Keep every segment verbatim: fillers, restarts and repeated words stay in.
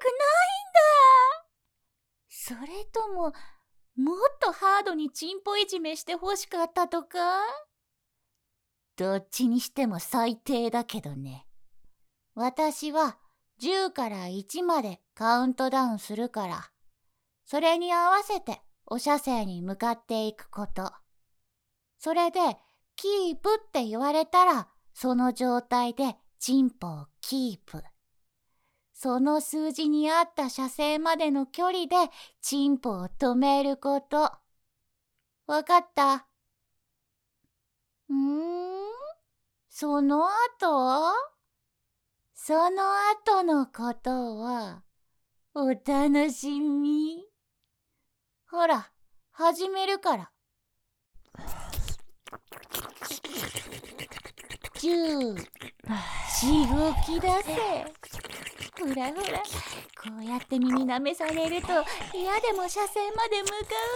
それとも、もっとハードにチンポいじめしてほしかったとか？どっちにしても最低だけどね。私はじゅうからいちまでカウントダウンするから、それに合わせてお射精に向かっていくこと。それでキープって言われたら、その状態でチンポをキープ。その数字に合った射精までの距離でチンポを止めること。わかった？うーん？その後？その後のことはお楽しみ。ほら、始めるから。じゅう、しごきだぜ。ほらほら、こうやって耳舐めされると嫌でも射精まで向か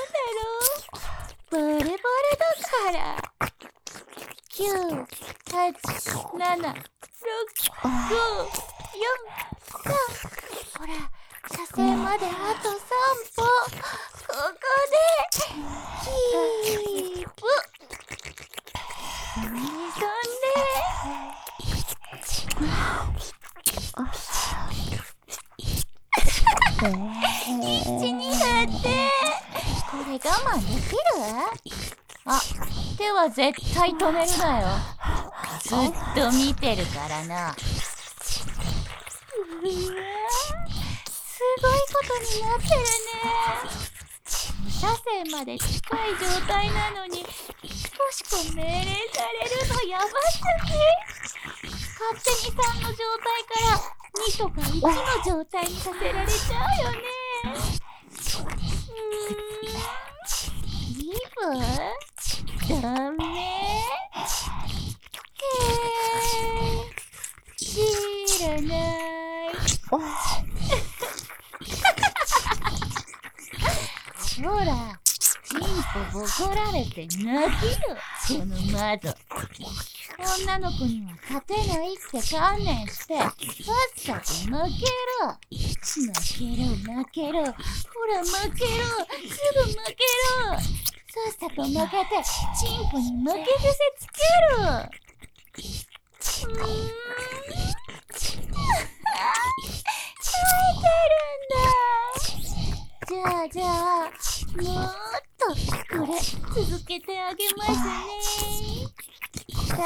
うんだろ。バレバレだから。きゅう、はち、なな、ろく、ご、よん、さん。ほら、射精まであとさんぽ。ここでキープ。そんでそんで一にだって。これ我慢できる？あ、手は絶対止めるなよ。ずっと見てるからな。うわ、すごいことになってるね。無射精まで近い状態なのに、しこしこ命令されるのやばすぎ。勝手にさんの状態からにとかいちの状態にさせられちゃうよね。うーん、ギブ？ダメ？へー、知らない。ほら、チンポボコられて泣きよ、この窓。女の子には勝てないって観念して、さっさと負けろ。負けろ負けろ。ほら負けろ。すぐ負けろ。さっさと負けて、チンポに負け癖つける。うーん。耐えてるんだ。じゃあじゃあ、もっとこれ続けてあげますね。だ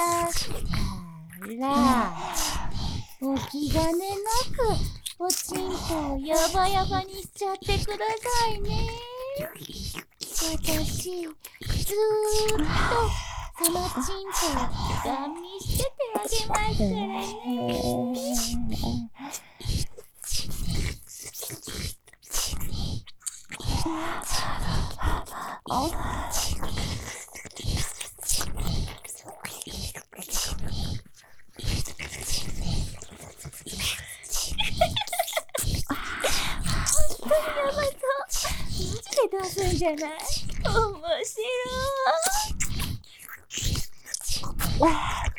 からお気兼ねなくおちんぽをヤバヤバにしちゃってくださいね。私ずーっとそのちんぽをガン見しててあげますからね。出すんじゃない？面白い。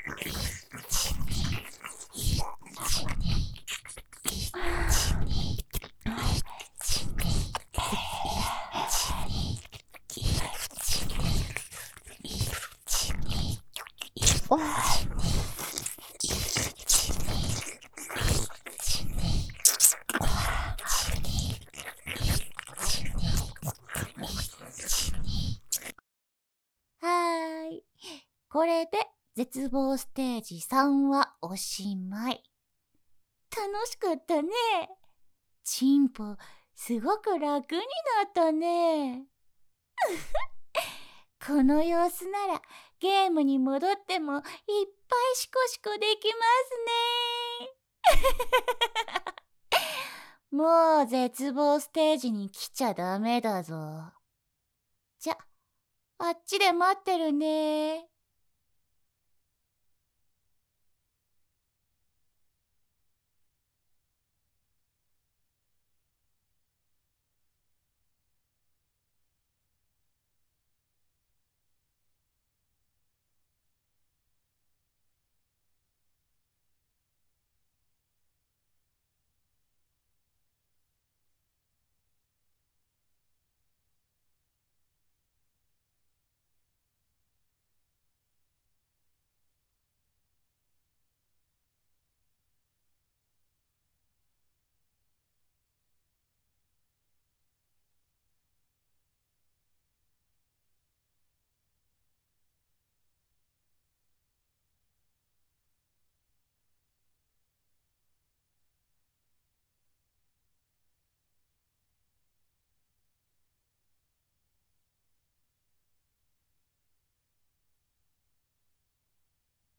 これで絶望ステージさんはおしまい。楽しかったね。チンポすごく楽になったね。この様子ならゲームに戻ってもいっぱいシコシコできますね。もう絶望ステージに来ちゃダメだぞ。じゃ、あっちで待ってるね。